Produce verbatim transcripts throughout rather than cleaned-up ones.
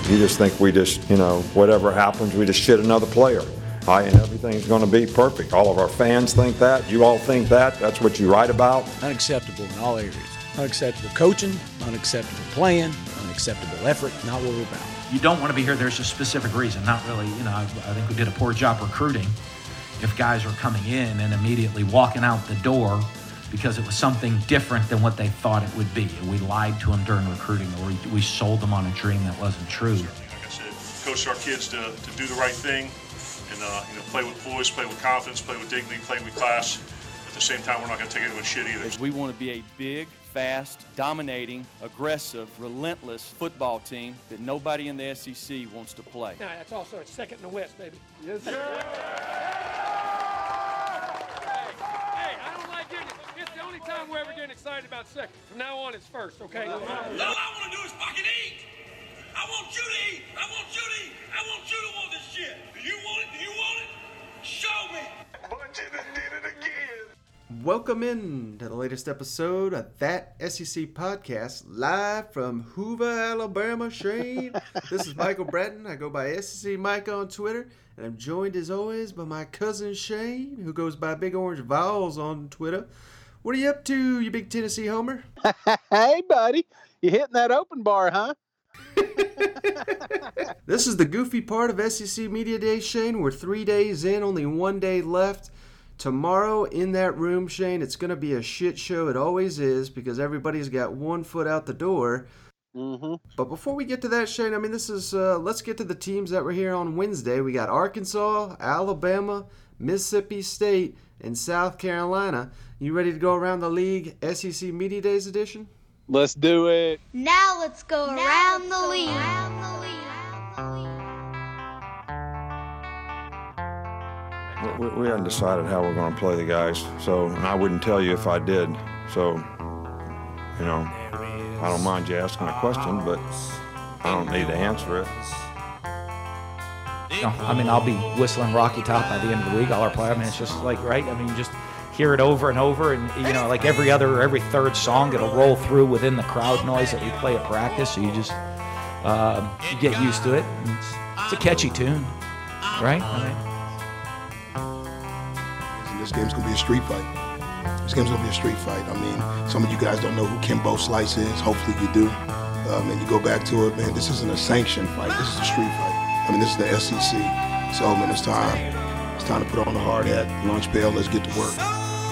You just think we just, you know, whatever happens, we just shit another player. I, and everything's going to be perfect. All of our fans think that. You all think that. That's what you write about. Unacceptable in all areas. Unacceptable coaching, unacceptable playing, unacceptable effort, not what we're about. You don't want to be here. There's a specific reason. Not really, you know, I, I think we did a poor job recruiting. If guys are coming in and immediately walking out the door because it was something different than what they thought it would be. We lied to them during recruiting, or we, we sold them on a dream that wasn't true. Like I said, coach our kids to, to do the right thing and uh, you know, play with poise, play with confidence, play with dignity, play with class. At the same time, we're not going to take anyone shit either. We want to be a big, fast, dominating, aggressive, relentless football team that nobody in the S E C wants to play. Now, that's also a second in the West, baby. Yes, sir. Hey, I don't like getting it. It's the only time we're ever getting excited about second. From now on, it's first, okay? All I want to do is fucking eat. I want you to eat. I want you to eat. I want you to want this shit. Do you want it? Do you want it? Show me. But you done did it again. Welcome in to the latest episode of That S E C Podcast, live from Hoover, Alabama. Shane, this is Michael Bratton. I go by S E C Mike on Twitter, and I'm joined as always by my cousin Shane, who goes by Big Orange Vols on Twitter. What are you up to, you big Tennessee homer? Hey, buddy. You hitting that open bar, huh? This is the goofy part of S E C Media Day, Shane. We're three days in, only one day left. Tomorrow in that room, Shane, it's going to be a shit show. It always is, because everybody's got one foot out the door. Mm-hmm. But before we get to that, Shane, I mean, this is, uh, let's get to the teams that were here on Wednesday. We got Arkansas, Alabama, Mississippi State, and South Carolina. You ready to go around the league S E C Media Days edition? Let's do it. Now let's go now around, let's the go league. around the league. We, we hadn't decided how we're going to play the guys, so and I wouldn't tell you if I did. So, you know, I don't mind you asking a question, but I don't need to answer it. No, I mean, I'll be whistling Rocky Top by the end of the week. All our play, I mean, it's just like, right? I mean, you just hear it over and over, and, you know, like every other or every third song, it'll roll through within the crowd noise that we play at practice, so you just um, you get used to it. It's, it's a catchy tune, right? I mean, this game's going to be a street fight. This game's going to be a street fight. I mean, some of you guys don't know who Kimbo Slice is. Hopefully you do. Um, and you go back to it, man, this isn't a sanctioned fight. This is a street fight. I mean, this is the S E C. So, man, it's time. It's time to put on the hard hat, lunch pail, let's get to work.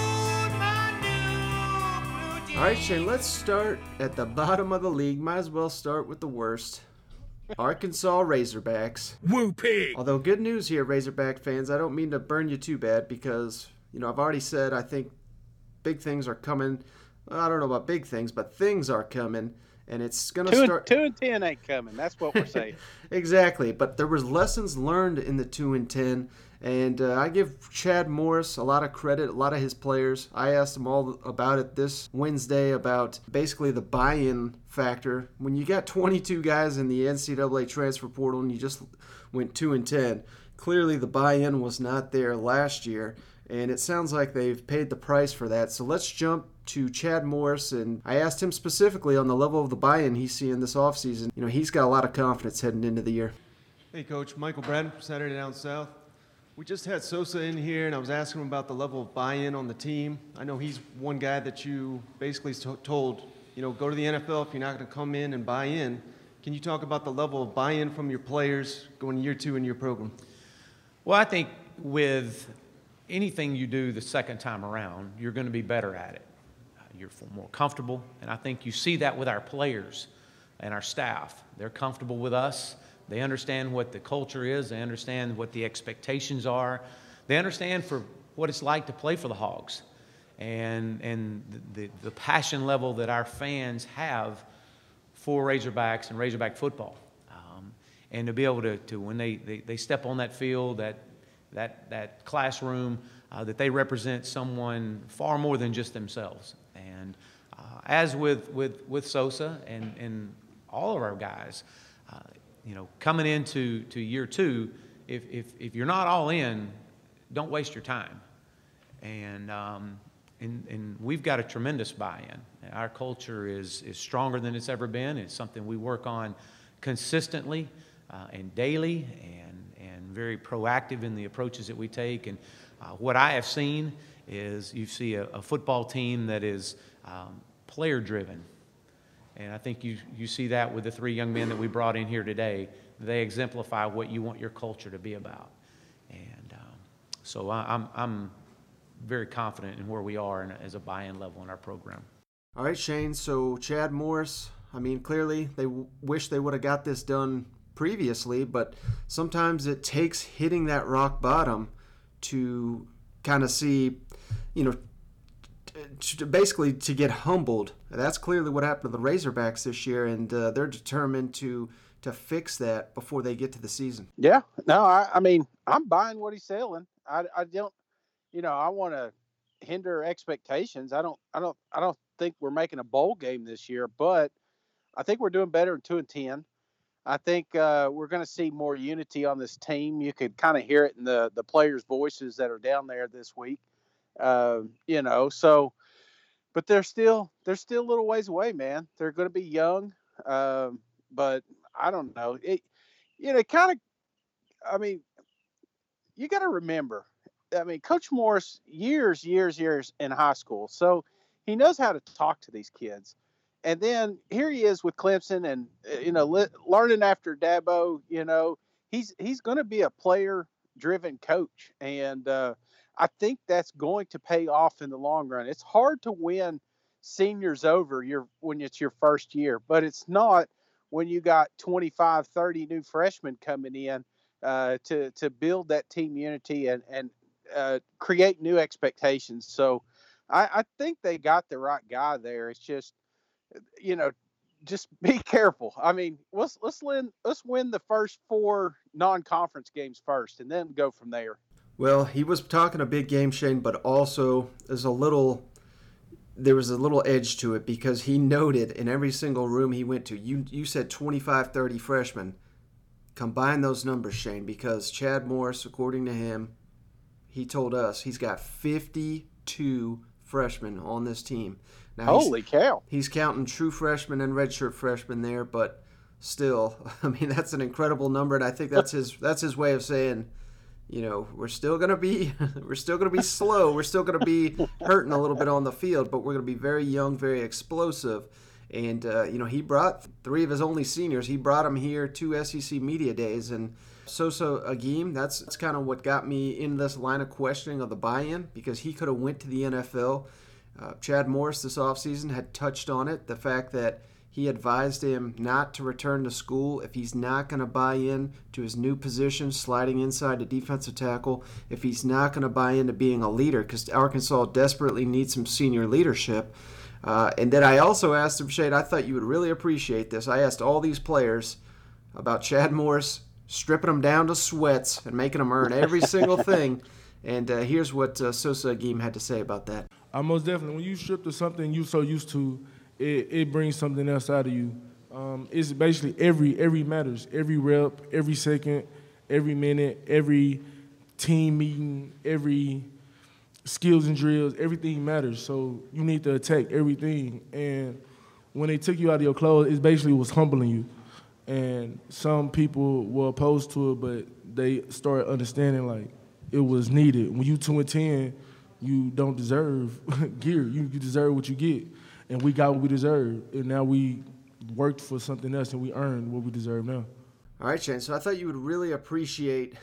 All right, Shane, let's start at the bottom of the league. Might as well start with the worst. Arkansas Razorbacks. Woo pig. Although good news here, Razorback fans, I don't mean to burn you too bad because, you know, I've already said I think big things are coming. Well, I don't know about big things, but things are coming, and it's going to start. Two and ten ain't coming. That's what we're saying. Exactly, but there was lessons learned in the two and ten, and uh, I give Chad Morris a lot of credit, a lot of his players. I asked them all about it this Wednesday about basically the buy-in factor. When you got twenty-two guys in the N C double A transfer portal and you just went two and ten, clearly the buy-in was not there last year, and it sounds like they've paid the price for that. So let's jump to Chad Morris, and I asked him specifically on the level of the buy-in he's seeing this offseason. You know, he's got a lot of confidence heading into the year. Hey, Coach. Michael Bratton, Saturday Down South. We just had Sosa in here, and I was asking him about the level of buy-in on the team. I know he's one guy that you basically told, you know, go to the N F L if you're not going to come in and buy in. Can you talk about the level of buy-in from your players going year two in your program? Well, I think with anything you do the second time around, you're going to be better at it. You're more comfortable, and I think you see that with our players and our staff. They're comfortable with us. They understand what the culture is. They understand what the expectations are. They understand for what it's like to play for the Hogs, and and the, the passion level that our fans have for Razorbacks and Razorback football. Um, and to be able to, to when they, they, they step on that field, that that that classroom, uh, that they represent someone far more than just themselves. And uh, as with, with, with Sosa and, and all of our guys, uh, you know, coming into to year two, if, if, if you're not all in, don't waste your time. And, um, and, and we've got a tremendous buy-in. Our culture is, is stronger than it's ever been. It's something we work on consistently uh, and daily, and, and very proactive in the approaches that we take. And uh, what I have seen is you see a, a football team that is um, player-driven. And I think you, you see that with the three young men that we brought in here today. They exemplify what you want your culture to be about. And um, so I, I'm, I'm very confident in where we are in, as a buy-in level in our program. All right, Shane, so Chad Morris, I mean, clearly they w- wish they would have got this done previously, but sometimes it takes hitting that rock bottom to kind of see, you know, t- to basically to get humbled. That's clearly what happened to the Razorbacks this year, and uh, they're determined to to fix that before they get to the season. Yeah, no, I, I mean, I'm buying what he's selling. I, I don't, you know, I want to hinder expectations. I don't, I don't, I don't think we're making a bowl game this year, but I think we're doing better in two and ten. I think uh, we're going to see more unity on this team. You could kind of hear it in the the players' voices that are down there this week. Uh, you know, so, but they're still they're still a little ways away, man. They're going to be young, um, but I don't know. It, you know, kind of. I mean, you got to remember. I mean, Coach Morris, years, years, years in high school, so he knows how to talk to these kids. And then here he is with Clemson, and you know, li- learning after Dabo. You know, he's he's going to be a player-driven coach, and uh, I think that's going to pay off in the long run. It's hard to win seniors over your when it's your first year, but it's not when you got twenty-five, thirty new freshmen coming in uh, to to build that team unity and and uh, create new expectations. So I, I think they got the right guy there. It's just, you know, just be careful. I mean, let's let's win let's win the first four non-conference games first, and then go from there. Well, he was talking a big game, Shane, but also there's a little there was a little edge to it because he noted in every single room he went to, you you said twenty-five, thirty freshmen. Combine those numbers, Shane, because Chad Morris, according to him, he told us he's got fifty-two freshmen on this team. Now, holy he's, cow. He's counting true freshmen and redshirt freshmen there, but still, I mean, that's an incredible number, and I think that's his that's his way of saying, you know, we're still gonna be we're still gonna be slow, we're still gonna be hurting a little bit on the field, but we're gonna be very young, very explosive. And uh, you know, he brought three of his only seniors. He brought them here to S E C Media Days, and Sosa Agim. That's, that's kind of what got me in this line of questioning of the buy-in, because he could have went to the N F L. Uh, Chad Morris this offseason had touched on it, the fact that he advised him not to return to school if he's not going to buy in to his new position, sliding inside to defensive tackle, if he's not going to buy into being a leader, because Arkansas desperately needs some senior leadership. Uh, and then I also asked him, Shade, I thought you would really appreciate this. I asked all these players about Chad Morris stripping them down to sweats and making them earn every single thing. And uh, here's what uh, Sosa Agim had to say about that. I most definitely, when you strip to something you're so used to, it, it brings something else out of you. Um, it's basically every every matters. Every rep, every second, every minute, every team meeting, every skills and drills, everything matters. So you need to attack everything. And when they took you out of your clothes, it basically was humbling you. And some people were opposed to it, but they started understanding, like, it was needed. When you two and ten, you don't deserve gear. You, you deserve what you get. And we got what we deserved. And now we worked for something else, and we earned what we deserve now. All right, Shane, so I thought you would really appreciate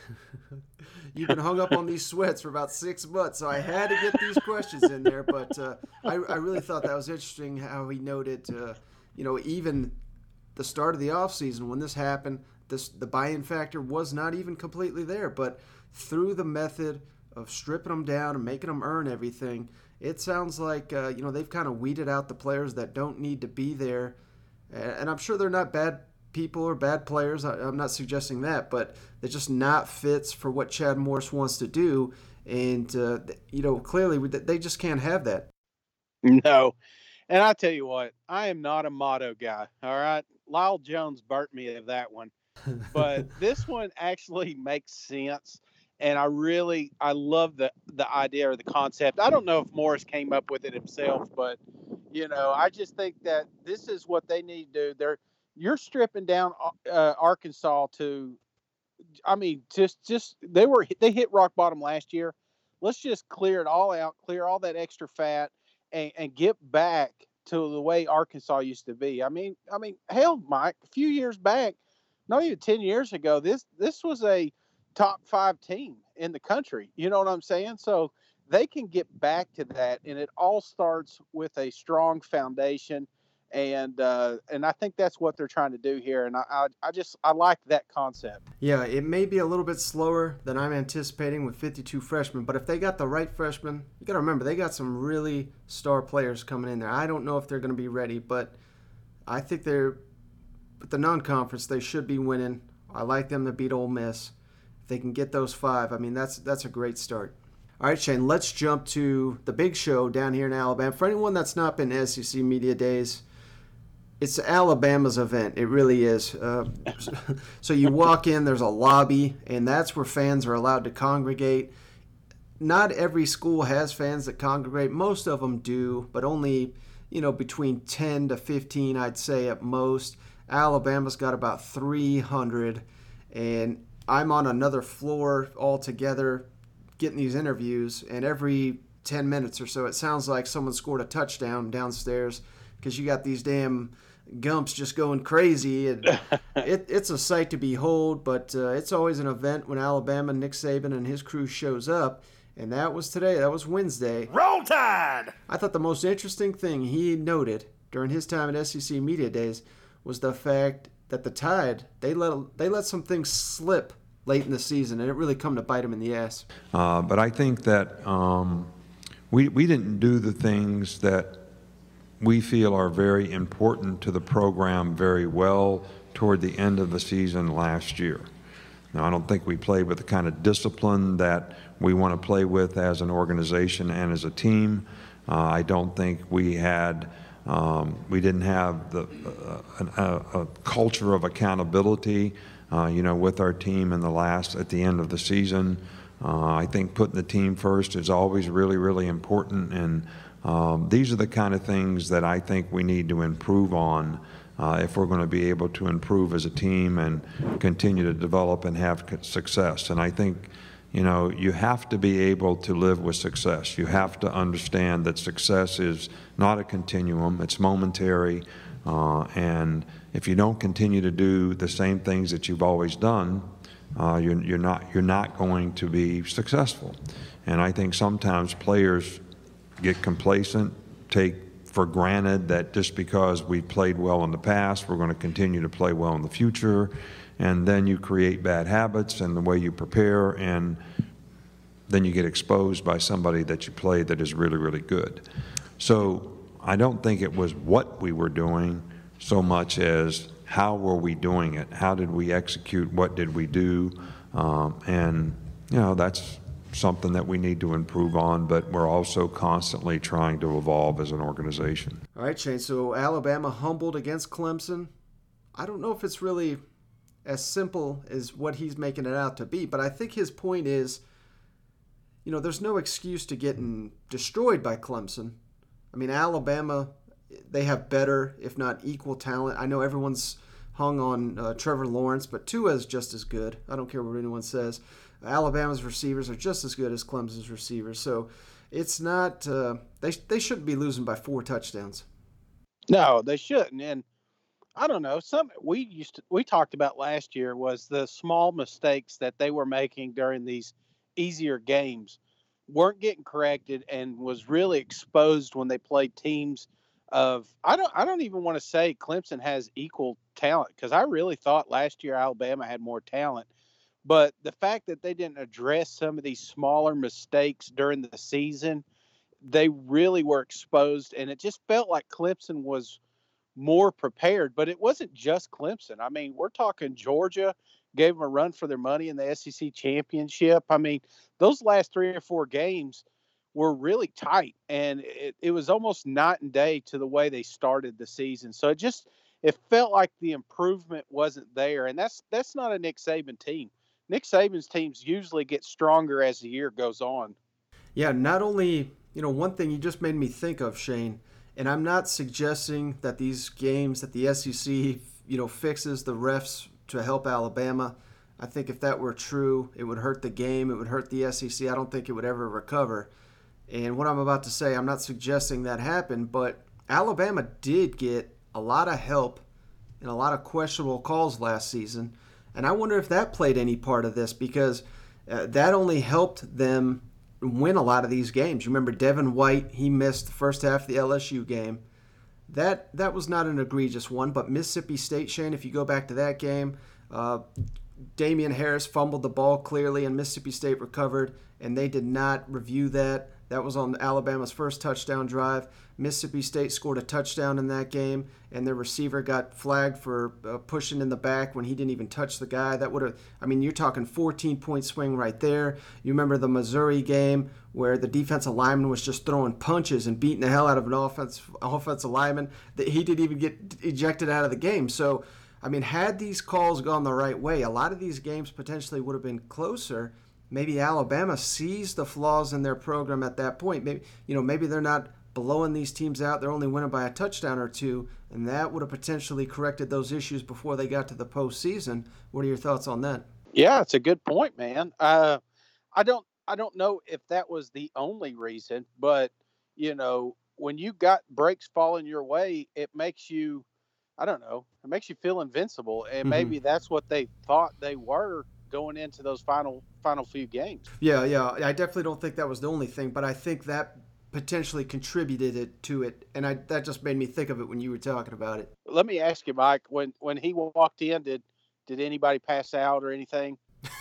– you've been hung up on these sweats for about six months, so I had to get these questions in there. But uh, I, I really thought that was interesting how he noted, uh, you know, even the start of the offseason when this happened, this, the buy-in factor was not even completely there. But through the method of stripping them down and making them earn everything, it sounds like, uh, you know, they've kind of weeded out the players that don't need to be there. And I'm sure they're not bad people or bad players. I'm not suggesting that, but they're just not fits for what Chad Morris wants to do. And, uh, you know, clearly they just can't have that. No. And I tell you what, I am not a motto guy. All right. Lyle Jones burnt me of that one, but this one actually makes sense. And I really, I love the, the idea or the concept. I don't know if Morris came up with it himself, but, you know, I just think that this is what they need to do. They're, you're stripping down uh, Arkansas to, I mean, just just they were they hit rock bottom last year. Let's just clear it all out, clear all that extra fat, and, and get back to the way Arkansas used to be. I mean, I mean, hell, Mike, a few years back, not even ten years ago, this this was a top five team in the country. You know what I'm saying? So they can get back to that, and it all starts with a strong foundation. And uh, and I think that's what they're trying to do here. And I, I, I just I like that concept. Yeah, it may be a little bit slower than I'm anticipating with fifty-two freshmen, but if they got the right freshmen, you got to remember they got some really star players coming in there. I don't know if they're going to be ready, but I think they're with the non-conference they should be winning. I like them to beat Ole Miss. If they can get those five, I mean that's that's a great start. All right, Shane, let's jump to the big show down here in Alabama. For anyone that's not been to S E C Media Days, it's Alabama's event. It really is. Uh, so you walk in, there's a lobby, and that's where fans are allowed to congregate. Not every school has fans that congregate. Most of them do, but only, you know, between ten to fifteen, I'd say at most. Alabama's got about three hundred, and I'm on another floor altogether getting these interviews, and every ten minutes or so, it sounds like someone scored a touchdown downstairs because you got these damn Gumps just going crazy, and it, it's a sight to behold, but uh, it's always an event when Alabama, Nick Saban, and his crew shows up, and that was today. That was Wednesday. Roll Tide! I thought the most interesting thing he noted during his time at S E C Media Days was the fact that the Tide, they let they let some things slip late in the season, and it really come to bite them in the ass. Uh, but I think that um, we, we didn't do the things that we feel are very important to the program very well toward the end of the season last year. Now, I don't think we played with the kind of discipline that we want to play with as an organization and as a team. Uh, I don't think we had, um, we didn't have the uh, a, a culture of accountability, uh, you know, with our team in the last, at the end of the season. Uh, I think putting the team first is always really, really important, and Um, these are the kind of things that I think we need to improve on uh, if we're going to be able to improve as a team and continue to develop and have success. And I think, you know, you have to be able to live with success. You have to understand that success is not a continuum, it's momentary. Uh, and if you don't continue to do the same things that you've always done, uh, you're, you're not, you're not going to be successful. And I think sometimes players get complacent, take for granted that just because we played well in the past, we're going to continue to play well in the future, and then you create bad habits and the way you prepare, and then you get exposed by somebody that you play that is really, really good. So I don't think it was what we were doing so much as how were we doing it? How did we execute? What did we do? Um, and, you know, that's something that we need to improve on, but we're also constantly trying to evolve as an organization. All right, Shane, so Alabama humbled against Clemson. I don't know if it's really as simple as what he's making it out to be, but I think his point is, you know, there's no excuse to getting destroyed by Clemson. I mean, Alabama, they have better, if not equal talent. I know everyone's hung on uh, Trevor Lawrence, but Tua is just as good. I don't care what anyone says. Alabama's receivers are just as good as Clemson's receivers, so it's not uh, they they shouldn't be losing by four touchdowns. No, they shouldn't. And I don't know. Some we used to, we talked about last year was the small mistakes that they were making during these easier games weren't getting corrected and was really exposed when they played teams of I don't I don't even want to say Clemson has equal talent, because I really thought last year Alabama had more talent. But the fact that they didn't address some of these smaller mistakes during the season, they really were exposed, and it just felt like Clemson was more prepared. But it wasn't just Clemson. I mean, we're talking Georgia gave them a run for their money in the S E C championship. I mean, those last three or four games were really tight, and it, it was almost night and day to the way they started the season. So it just it felt like the improvement wasn't there, and that's that's not a Nick Saban team. Nick Saban's teams usually get stronger as the year goes on. Yeah, not only, you know, one thing you just made me think of, Shane, and I'm not suggesting that these games that the S E C, you know, fixes the refs to help Alabama. I think if that were true, it would hurt the game. It would hurt the S E C. I don't think it would ever recover. And what I'm about to say, I'm not suggesting that happened, but Alabama did get a lot of help and a lot of questionable calls last season. And I wonder if that played any part of this, because uh, that only helped them win a lot of these games. You remember Devin White, he missed the first half of the L S U game. That that was not an egregious one, but Mississippi State, Shane, if you go back to that game, uh, Damian Harris fumbled the ball clearly, and Mississippi State recovered, and they did not review that. That was on Alabama's first touchdown drive. Mississippi State scored a touchdown in that game, and their receiver got flagged for uh, pushing in the back when he didn't even touch the guy. That would have, I mean, you're talking fourteen-point swing right there. You remember the Missouri game where the defensive lineman was just throwing punches and beating the hell out of an offense, offensive lineman that he didn't even get ejected out of the game. So, I mean, had these calls gone the right way, a lot of these games potentially would have been closer. Maybe Alabama sees the flaws in their program at that point. Maybe, you know, maybe they're not blowing these teams out. They're only winning by a touchdown or two, and that would have potentially corrected those issues before they got to the postseason. What are your thoughts on that? Yeah, it's a good point, man. Uh, I don't, I don't know if that was the only reason, but you know, when you got breaks falling your way, it makes you, I don't know, it makes you feel invincible, and mm-hmm. maybe that's what they thought they were going into those final final few games. Yeah, yeah. I definitely don't think that was the only thing, but I think that potentially contributed it to it, and I that just made me think of it when you were talking about it. Let me ask you, Mike, when when he walked in, did did anybody pass out or anything?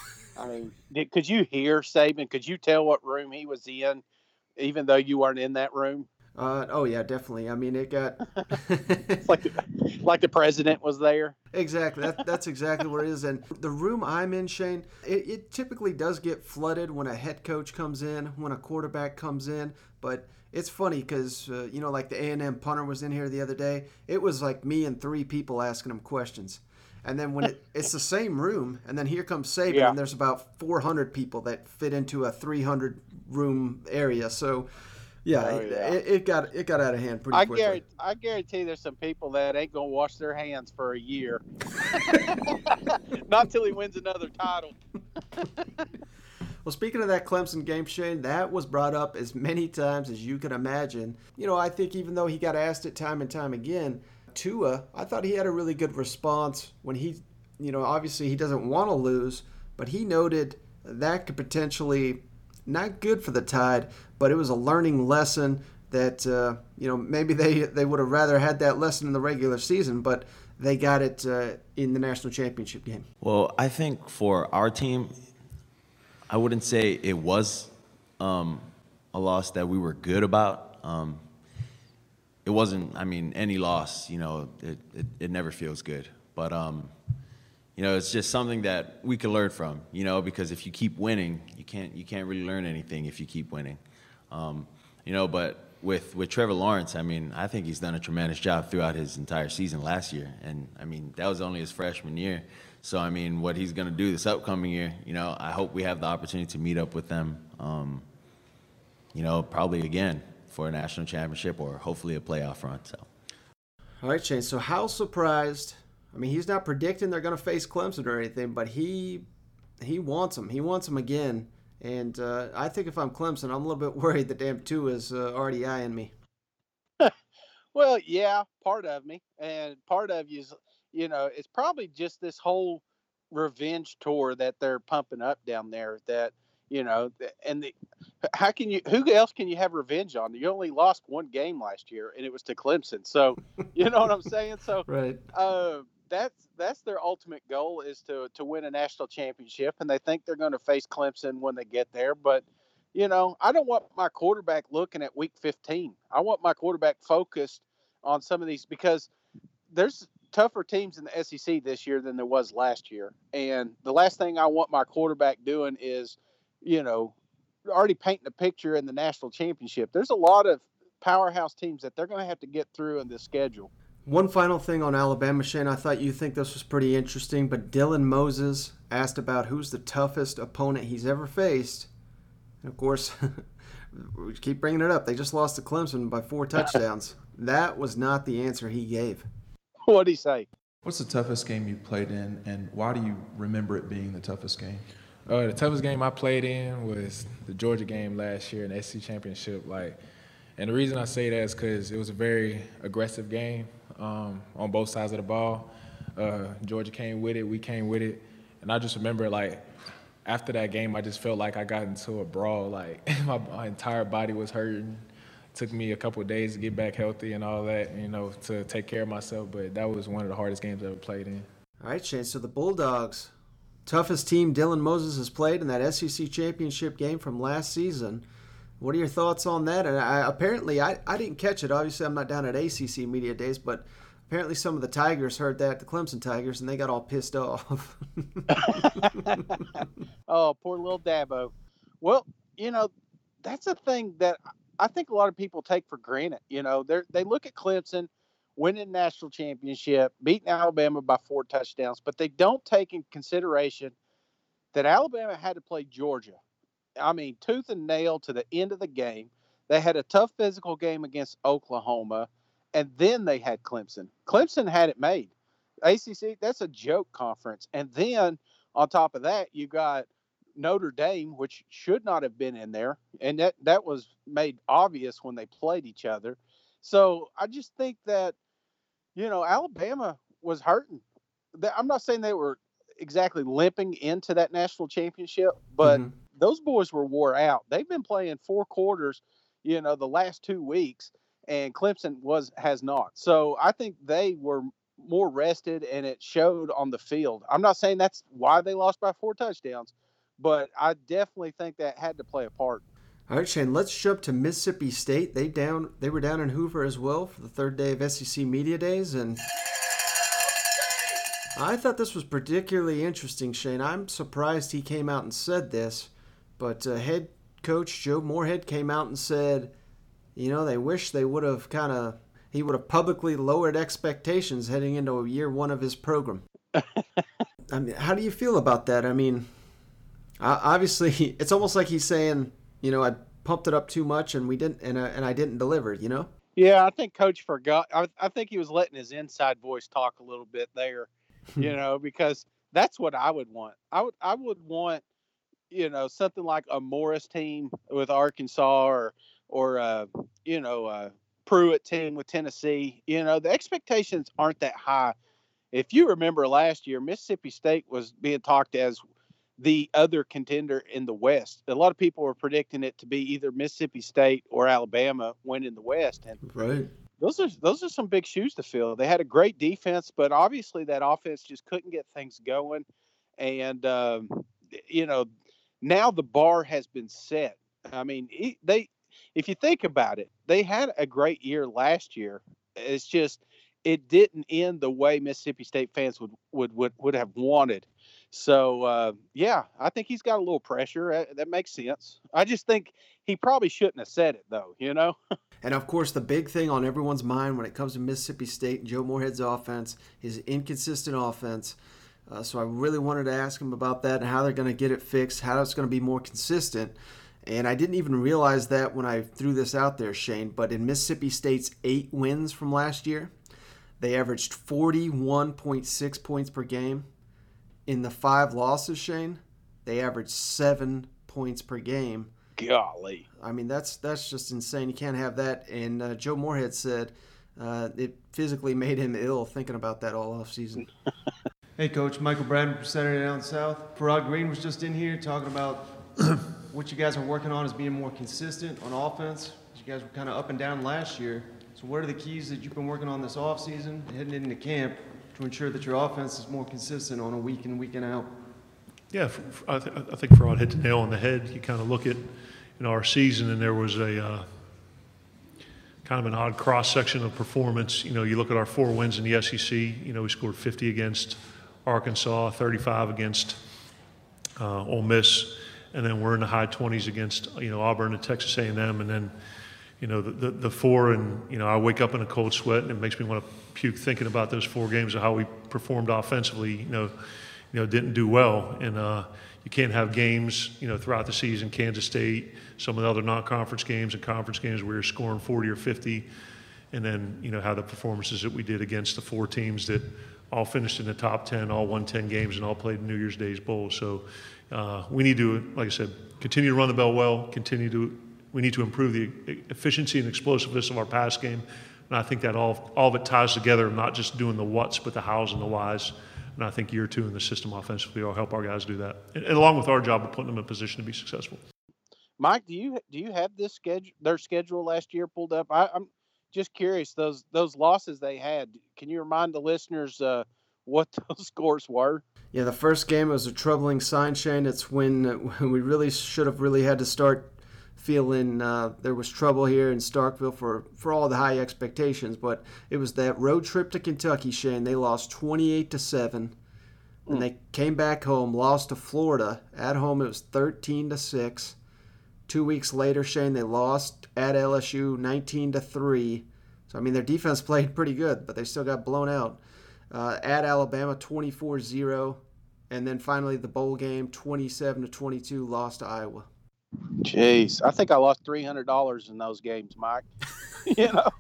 I mean, did, could you hear Saban? Could you tell what room he was in, even though you weren't in that room? Uh, oh yeah, definitely. I mean, it got it's like the, like the president was there. Exactly. That, that's exactly what it is. And the room I'm in, Shane, it, it typically does get flooded when a head coach comes in, when a quarterback comes in. But it's funny because uh, you know, like the A and M punter was in here the other day. It was like me and three people asking him questions. And then when it, it's the same room, and then here comes Saban, yeah. and there's about four hundred people that fit into a three hundred room area. So. Yeah, oh, yeah. It, it got it got out of hand pretty I quickly. Guarantee, I guarantee there's some people that ain't gonna wash their hands for a year, not till he wins another title. Well, speaking of that Clemson game, Shane, that was brought up as many times as you can imagine. You know, I think even though he got asked it time and time again, Tua, I thought he had a really good response when he, you know, obviously he doesn't want to lose, but he noted that could potentially. Not good for the Tide, but it was a learning lesson that, uh, you know, maybe they, they would have rather had that lesson in the regular season, but they got it uh, in the national championship game. Well, I think for our team, I wouldn't say it was um, a loss that we were good about. Um, it wasn't, I mean, any loss, you know, it, it, it never feels good. But, um, you know, it's just something that we can learn from, you know, because if you keep winning, you can't you can't really learn anything if you keep winning. Um, you know, but with, with Trevor Lawrence, I mean, I think he's done a tremendous job throughout his entire season last year. And, I mean, that was only his freshman year. So, I mean, what he's going to do this upcoming year, you know, I hope we have the opportunity to meet up with them, um, you know, probably again for a national championship or hopefully a playoff run. So. All right, Shane. So how surprised – I mean, he's not predicting they're going to face Clemson or anything, but he he wants them. He wants them again. And uh, I think if I'm Clemson, I'm a little bit worried that damn Tua is uh, already eyeing me. Well, yeah, part of me. And part of you is, you know, it's probably just this whole revenge tour that they're pumping up down there that, you know, and the, how can you, who else can you have revenge on? You only lost one game last year, and it was to Clemson. So, you know what I'm saying? So, right. Uh, that's that's their ultimate goal is to to win a national championship, and they think they're going to face Clemson when they get there. But, you know, I don't want my quarterback looking at week fifteen. I want my quarterback focused on some of these because there's tougher teams in the S E C this year than there was last year. And the last thing I want my quarterback doing is, you know, already painting a picture in the national championship. There's a lot of powerhouse teams that they're going to have to get through in this schedule. One final thing on Alabama, Shane. I thought you think this was pretty interesting, but Dylan Moses asked about who's the toughest opponent he's ever faced. And of course, we keep bringing it up. They just lost to Clemson by four touchdowns. That was not the answer he gave. What did he say? What's the toughest game you played in, and why do you remember it being the toughest game? Uh, the toughest game I played in was the Georgia game last year in the S E C Championship. Like, and the reason I say that is because it was a very aggressive game um, on both sides of the ball. Uh, Georgia came with it, we came with it, and I just remember, like, after that game, I just felt like I got into a brawl. Like, my, my entire body was hurting. It took me a couple of days to get back healthy and all that, you know, to take care of myself. But that was one of the hardest games I ever played in. All right, Shane, so the Bulldogs, toughest team Dylan Moses has played in that S E C championship game from last season. What are your thoughts on that? And I, apparently, I, I didn't catch it. Obviously, I'm not down at A C C Media Days, but apparently some of the Tigers heard that, the Clemson Tigers, and they got all pissed off. Oh, poor little Dabo. Well, you know, that's a thing that I think a lot of people take for granted. You know, they they look at Clemson winning national championship, beating Alabama by four touchdowns, but they don't take in consideration that Alabama had to play Georgia. I mean, tooth and nail to the end of the game. They had a tough physical game against Oklahoma, and then they had Clemson. Clemson had it made. A C C, that's a joke conference. And then on top of that, you got Notre Dame, which should not have been in there. And that, that was made obvious when they played each other. So I just think that, you know, Alabama was hurting. I'm not saying they were exactly limping into that national championship, but mm-hmm. those boys were wore out. They've been playing four quarters, you know, the last two weeks, and Clemson was has not. So I think they were more rested, and it showed on the field. I'm not saying that's why they lost by four touchdowns, but I definitely think that had to play a part. All right, Shane, let's jump to Mississippi State. They down they were down in Hoover as well for the third day of S E C Media Days, and I thought this was particularly interesting, Shane. I'm surprised he came out and said this, but uh, head coach Joe Moorhead came out and said, you know, they wish they would have kind of, he would have publicly lowered expectations heading into year one of his program. I mean, how do you feel about that? I mean, obviously, it's almost like he's saying, you know, I pumped it up too much and we didn't, and, uh, and I didn't deliver, you know? Yeah, I think Coach forgot. I, I think he was letting his inside voice talk a little bit there, you know, because that's what I would want. I would, I would want, you know, something like a Morris team with Arkansas, or, or, uh, you know, uh, Pruitt team with Tennessee. You know, the expectations aren't that high. If you remember last year, Mississippi State was being talked as the other contender in the West. A lot of people were predicting it to be either Mississippi State or Alabama winning the West. And right. Those are those are some big shoes to fill. They had a great defense, but obviously that offense just couldn't get things going. And um, you know, now the bar has been set. I mean, they, if you think about it, they had a great year last year. It's just it didn't end the way Mississippi State fans would would would, would have wanted. So, uh, yeah, I think he's got a little pressure. That makes sense. I just think he probably shouldn't have said it, though, you know? And, of course, the big thing on everyone's mind when it comes to Mississippi State and Joe Moorhead's offense is inconsistent offense. Uh, so I really wanted to ask him about that and how they're going to get it fixed, how it's going to be more consistent. And I didn't even realize that when I threw this out there, Shane, but in Mississippi State's eight wins from last year, they averaged forty-one point six points per game. In the five losses, Shane, they averaged seven points per game. Golly. I mean, that's that's just insane. You can't have that. And uh, Joe Moorhead said uh, it physically made him ill thinking about that all offseason. Hey, Coach. Michael Bradden from Saturday Down South. Parad Green was just in here talking about what you guys are working on as being more consistent on offense. You guys were kind of up and down last year. So what are the keys that you've been working on this offseason, heading into camp, to ensure that your offense is more consistent on a week in, week in, out? Yeah, for, for, I, th- I think Farad hit the nail on the head. You kind of look at, you know, our season, and there was a uh, kind of an odd cross-section of performance. You know, you look at our four wins in the S E C. You know, we scored fifty against Arkansas, thirty-five against uh, Ole Miss, and then we're in the high twenties against, you know, Auburn and Texas A and M, and then, you know, the, the, the four, and, you know, I wake up in a cold sweat, and it makes me want to puke thinking about those four games of how we performed offensively. You know, you know, didn't do well, and uh, you can't have games, you know, throughout the season. Kansas State, some of the other non-conference games and conference games where you're scoring forty or fifty, and then, you know, how the performances that we did against the four teams that all finished in the top ten, all won ten games, and all played New Year's Day's Bowl. So uh, we need to, like I said, continue to run the ball well, continue to, we need to improve the efficiency and explosiveness of our pass game. And I think that all, all of it ties together, not just doing the whats, but the hows and the whys. And I think year two in the system offensively will help our guys do that. And, and along with our job of putting them in a position to be successful. Mike, do you do you have this schedule, their schedule last year pulled up? I, I'm just curious, those those losses they had, can you remind the listeners uh, what those scores were? Yeah, the first game was a troubling sign, Shane. It's when, when we really should have really had to start feeling uh, there was trouble here in Starkville for, for all the high expectations. But it was that road trip to Kentucky, Shane. They lost twenty-eight to seven. And mm. they came back home, lost to Florida. At home, it was thirteen to six. Two weeks later, Shane, they lost at L S U nineteen to three. So, I mean, their defense played pretty good, but they still got blown out. Uh, at Alabama, twenty-four zero. And then finally the bowl game, twenty-seven to twenty-two, lost to Iowa. Jeez, I think I lost three hundred dollars in those games, Mike. You know,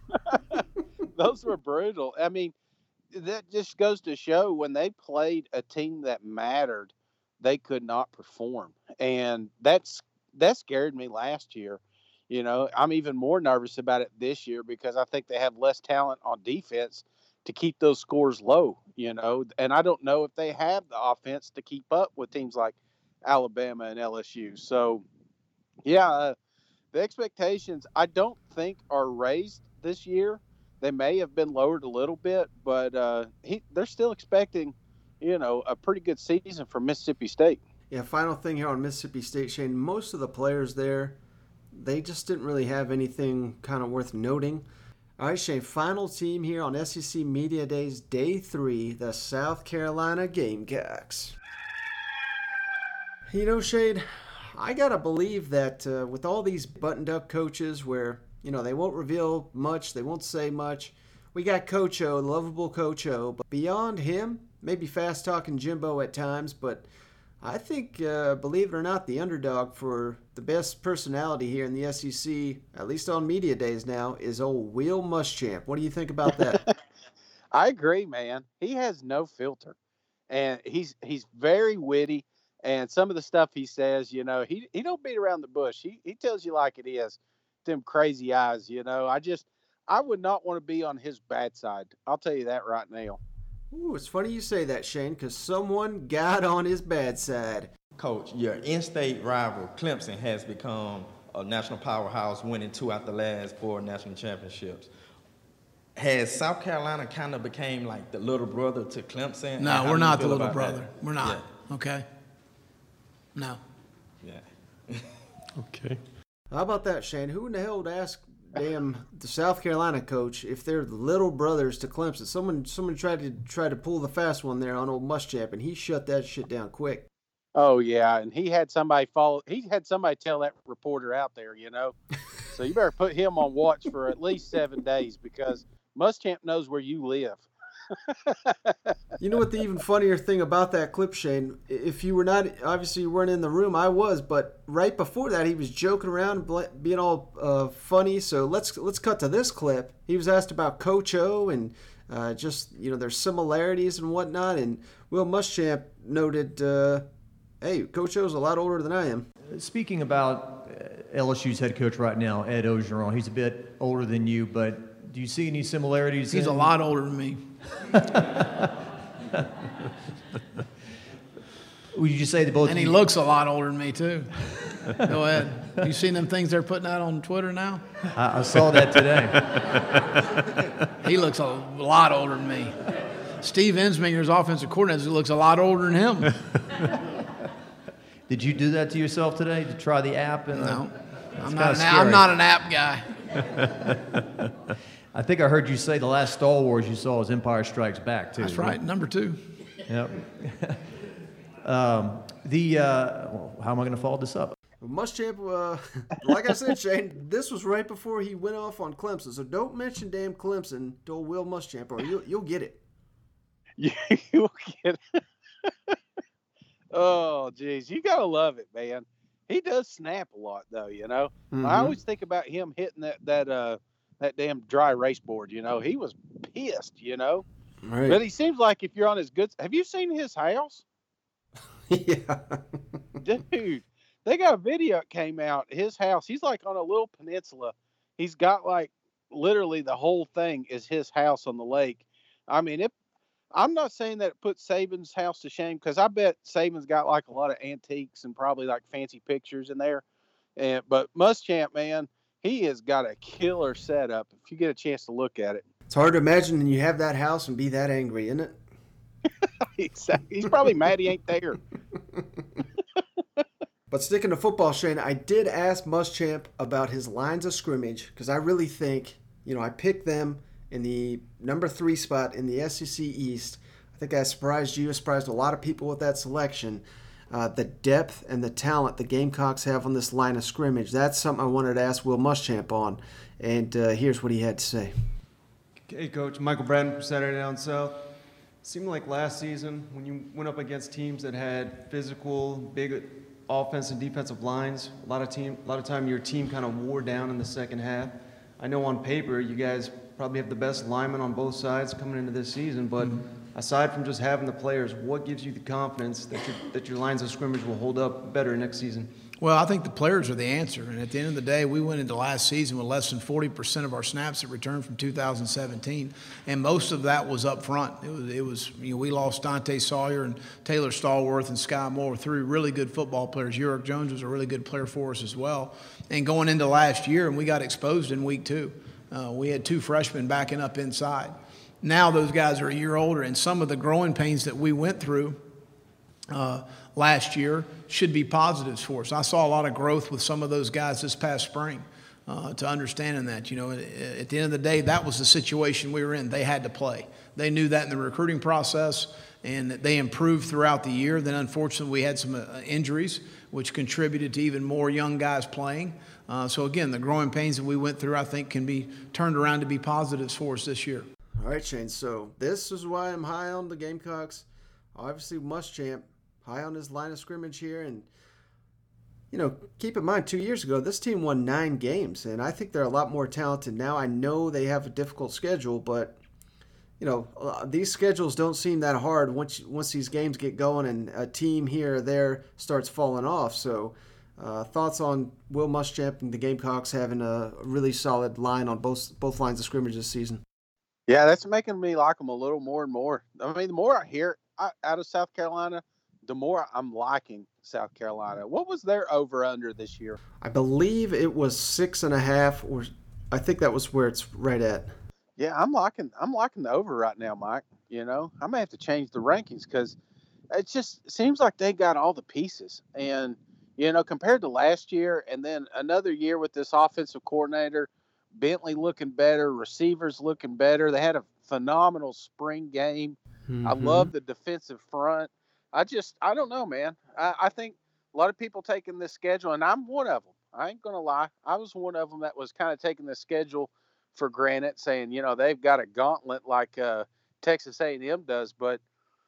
those were brutal. I mean, that just goes to show when they played a team that mattered, they could not perform. And that's that scared me last year. You know, I'm even more nervous about it this year because I think they have less talent on defense to keep those scores low, you know, and I don't know if they have the offense to keep up with teams like Alabama and L S U. So, yeah, uh, the expectations I don't think are raised this year. They may have been lowered a little bit, but uh, he, they're still expecting, you know, a pretty good season from Mississippi State. Yeah, final thing here on Mississippi State, Shane. Most of the players there, they just didn't really have anything kind of worth noting. All right, Shane, final team here on S E C Media Days, Day three, the South Carolina Gamecocks. You know, Shane, I got to believe that uh, with all these buttoned-up coaches where, you know, they won't reveal much, they won't say much, we got Coach O, lovable Coach O, but beyond him, maybe fast-talking Jimbo at times, but I think, uh, believe it or not, the underdog for the best personality here in the S E C, at least on media days now, is old Will Muschamp. What do you think about that? I agree, man. He has no filter, and he's he's very witty. And some of the stuff he says, you know, he he don't beat around the bush. He he tells you like it is. Them crazy eyes, you know. I just I would not want to be on his bad side. I'll tell you that right now. Ooh, it's funny you say that, Shane, because someone got on his bad side. Coach, your in-state rival, Clemson, has become a national powerhouse, winning two out the last four national championships. Has South Carolina kind of became like the little brother to Clemson? No, we're not the little brother. That? We're not. Yeah. Okay? No. Yeah. Okay. How about that, Shane? Who in the hell would ask damn the South Carolina coach if they're the little brothers to Clemson? Someone someone tried to try to pull the fast one there on old Muschamp, and he shut that shit down quick. Oh yeah, and he had somebody follow. He had somebody tell that reporter out there, you know. So you better put him on watch for at least seven days because Muschamp knows where you live. You know what the even funnier thing about that clip, Shane? If you were not, obviously you weren't in the room, I was, but right before that he was joking around and being all uh, funny. So let's let's cut to this clip. He was asked about Coach O and uh, just, you know, their similarities and whatnot, and Will Muschamp noted, uh, hey, Coach O's a lot older than I am. Speaking about L S U's head coach right now, Ed Ogeron, he's a bit older than you, but do you see any similarities? He's in... a lot older than me. Would you just say that both? And he you... looks a lot older than me too. Go ahead. You seen them things they're putting out on Twitter now? I, I saw that today. He looks a lot older than me. Steve Ensminger's offensive coordinator looks a lot older than him. Did you do that to yourself today to try the app? And, no, uh, I'm not, an, I'm not an app guy. I think I heard you say the last Star Wars you saw was Empire Strikes Back, too. That's right, number two. Yep. um, the uh, well, how am I going to follow this up? Muschamp, uh, like I said, Shane, this was right before he went off on Clemson, so don't mention damn Clemson to Will Muschamp, or you'll, you'll get it. You'll get it. Oh, geez, you gotta love it, man. He does snap a lot, though. You know, mm-hmm. I always think about him hitting that that uh that damn dry erase board. You know, he was pissed. You know, Right. But he seems like if you're on his good, have you seen his house? Yeah. Dude, they got a video that came out. His house, he's like on a little peninsula. He's got like literally the whole thing is his house on the lake. I mean, it. I'm not saying that it puts Saban's house to shame because I bet Saban's got like a lot of antiques and probably like fancy pictures in there. And but Muschamp, man, he has got a killer setup. If you get a chance to look at it, It's hard to imagine you have that house and be that angry, isn't it? he's, he's probably mad he ain't there. But sticking to football, Shane, I did ask Muschamp about his lines of scrimmage because I really think, you know, I picked them in the number three spot in the S E C East. I think I surprised you, I surprised a lot of people with that selection. Uh, the depth and the talent the Gamecocks have on this line of scrimmage, that's something I wanted to ask Will Muschamp on. And uh, here's what he had to say. Hey, Coach. Michael Bratton from Saturday Down South. Seemed like last season when you went up against teams that had physical, big offensive and defensive lines, a lot of team, a lot of time your team kind of wore down in the second half. I know on paper you guys probably have the best linemen on both sides coming into this season, but mm-hmm. aside from just having the players, what gives you the confidence that your, that your lines of scrimmage will hold up better next season? Well, I think the players are the answer. And at the end of the day, we went into last season with less than forty percent of our snaps that returned from two thousand seventeen. And most of that was up front. It was, it was you know, we lost Dante Sawyer and Taylor Stallworth and Sky Moore, three really good football players. Uric Jones was a really good player for us as well. And going into last year, and we got exposed in week two. Uh, we had two freshmen backing up inside. Now those guys are a year older, and some of the growing pains that we went through uh, last year should be positives for us. I saw a lot of growth with some of those guys this past spring uh, to understanding that. You know, at, at the end of the day, that was the situation we were in. They had to play. They knew that in the recruiting process, and they improved throughout the year. Then, unfortunately, we had some uh, injuries, which contributed to even more young guys playing. Uh, so, again, the growing pains that we went through, I think, can be turned around to be positives for us this year. All right, Shane. So this is why I'm high on the Gamecocks. Obviously, Muschamp, high on his line of scrimmage here. And, you know, keep in mind, two years ago, this team won nine games. And I think they're a lot more talented now. I know they have a difficult schedule, but, you know, these schedules don't seem that hard once once these games get going and a team here or there starts falling off. So uh, thoughts on Will Muschamp and the Gamecocks having a really solid line on both both lines of scrimmage this season? Yeah, that's making me like them a little more and more. I mean, the more I hear I, out of South Carolina, the more I'm liking South Carolina. What was their over-under this year? I believe it was six and a half, or I think that was where it's right at. Yeah, I'm liking I'm liking the over right now, Mike. You know, I may have to change the rankings because it just seems like they got all the pieces. And, you know, compared to last year and then another year with this offensive coordinator, Bentley looking better, receivers looking better. They had a phenomenal spring game. Mm-hmm. I love the defensive front. I just, I don't know, man. I, I think a lot of people taking this schedule, and I'm one of them. I ain't going to lie. I was one of them that was kind of taking the schedule for granted, saying, you know, they've got a gauntlet like uh, Texas A and M does, but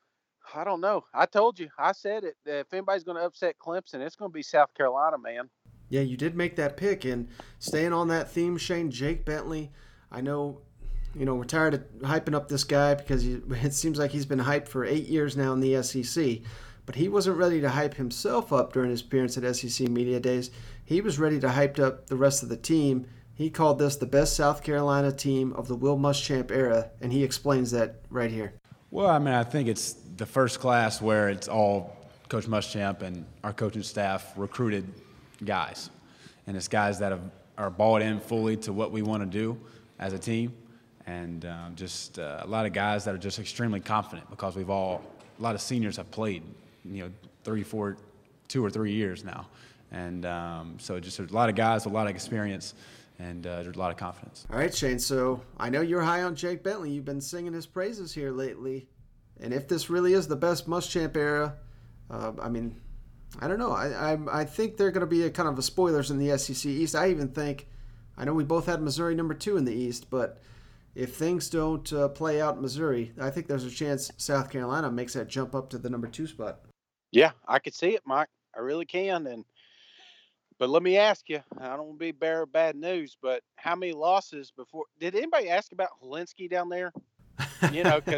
I don't know. I told you. I said it. If anybody's going to upset Clemson, it's going to be South Carolina, man. Yeah, you did make that pick, and staying on that theme, Shane, Jake Bentley, I know, you know, we're tired of hyping up this guy because he, it seems like he's been hyped for eight years now in the S E C, but he wasn't ready to hype himself up during his appearance at S E C Media Days. He was ready to hype up the rest of the team. He called this the best South Carolina team of the Will Muschamp era, and he explains that right here. Well, I mean, I think it's the first class where it's all Coach Muschamp and our coaching staff recruited guys, and it's guys that have, are bought in fully to what we want to do as a team, and um, just uh, a lot of guys that are just extremely confident because we've all a lot of seniors have played, you know, three, four, two or three years now, and um, so just there's a lot of guys, a lot of experience, and uh, there's a lot of confidence. All right, Shane. So I know you're high on Jake Bentley. You've been singing his praises here lately, and if this really is the best Muschamp era, uh, I mean. I don't know. I, I I think they're going to be a kind of a spoilers in the S E C East. I even think, I know we both had Missouri number two in the East, but if things don't uh, play out in Missouri, I think there's a chance South Carolina makes that jump up to the number two spot. Yeah, I could see it, Mike. I really can. And but let me ask you, I don't want to be bearer of bad news, but how many losses before? Did anybody ask about Helinski down there? You know, because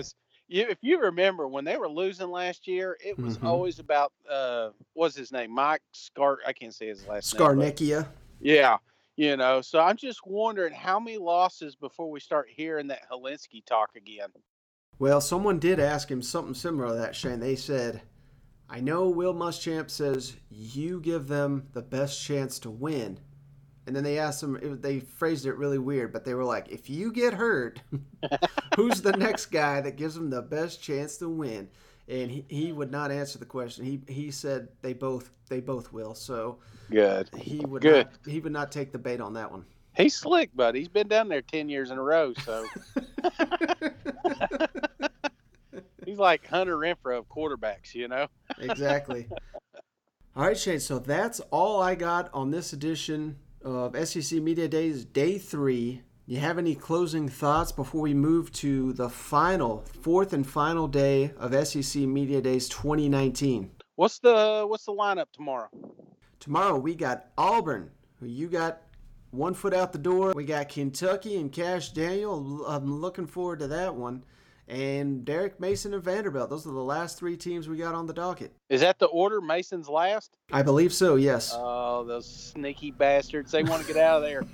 you, if you remember when they were losing last year, it was Mhm. always about uh, what's his name, Mike Scar. I can't say his last name. Scarnecchia. but- Yeah, you know. So I'm just wondering how many losses before we start hearing that Helinski talk again. Well, someone did ask him something similar to that, Shane. They said, I know Will Muschamp says you give them the best chance to win. And then they asked him, it- they phrased it really weird, but they were like, if you get hurt, who's the next guy that gives them the best chance to win? And he, he would not answer the question. He he said they both they both will. So Good. he would Good. not he would not take the bait on that one. He's slick, bud. He's been down there ten years in a row, so he's like Hunter Renfrow of quarterbacks, you know. Exactly. All right, Shane. So that's all I got on this edition of S E C Media Days, Day Three. You have any closing thoughts before we move to the final, fourth and final day of S E C Media Days twenty nineteen? What's the what's the lineup tomorrow? Tomorrow we got Auburn, who you got one foot out the door. We got Kentucky and Cash Daniel. I'm looking forward to that one. And Derek Mason and Vanderbilt. Those are the last three teams we got on the docket. Is that the order? Mason's last? I believe so, yes. Oh, those sneaky bastards. They want to get out of there.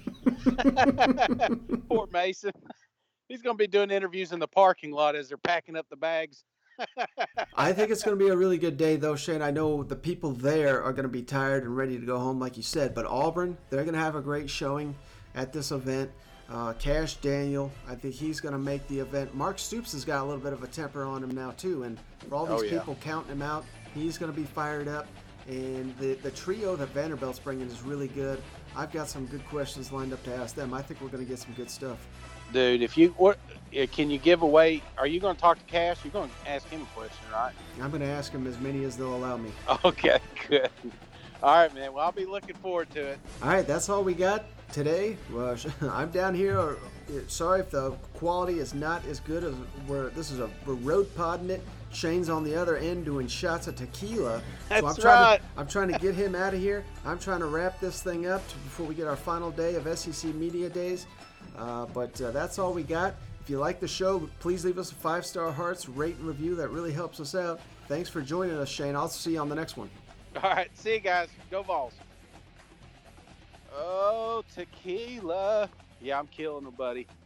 Poor Mason. He's going to be doing interviews in the parking lot as they're packing up the bags. I think it's going to be a really good day, though, Shane. I know the people there are going to be tired and ready to go home, like you said. But Auburn, they're going to have a great showing at this event. Uh, Cash Daniel, I think he's going to make the event. Mark Stoops has got a little bit of a temper on him now, too. And for all these Oh, yeah. people counting him out, he's going to be fired up. And the, the trio that Vanderbilt's bringing is really good. I've got some good questions lined up to ask them. I think we're going to get some good stuff. Dude, if you what uh, can you give away? Are you going to talk to Cash? You're going to ask him a question, right? I'm going to ask him as many as they'll allow me. Okay, good. All right, man. Well, I'll be looking forward to it. All right, that's all we got today. Well, I'm down here. Or, sorry if the quality is not as good as where this is a we're road podding it. Shane's on the other end doing shots of tequila. That's so I'm trying right. to I'm trying to get him out of here. I'm trying to wrap this thing up to, before we get our final day of S E C Media Days. Uh, but uh, that's all we got. If you like the show, please leave us a five-star hearts, rate and review. That really helps us out. Thanks for joining us, Shane. I'll see you on the next one. All right, see you guys. Go Vols. Oh, tequila. Yeah, I'm killing her, buddy.